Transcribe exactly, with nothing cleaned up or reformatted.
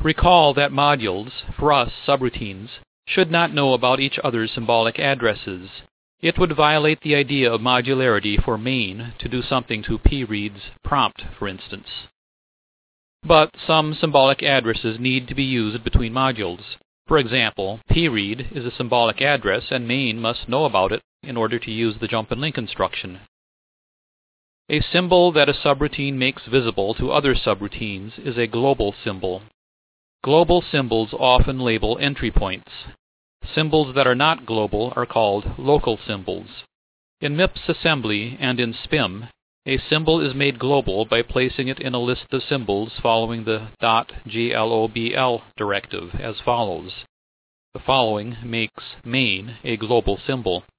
Recall that modules, for us subroutines, should not know about each other's symbolic addresses. It would violate the idea of modularity for main to do something to pread's prompt, for instance. But some symbolic addresses need to be used between modules. For example, pread is a symbolic address and main must know about it in order to use the jump and link instruction. A symbol that a subroutine makes visible to other subroutines is a global symbol. Global symbols often label entry points. Symbols that are not global are called local symbols. In MIPS assembly and in S P I M, a symbol is made global by placing it in a list of symbols following the .globl directive as follows. The following makes main a global symbol.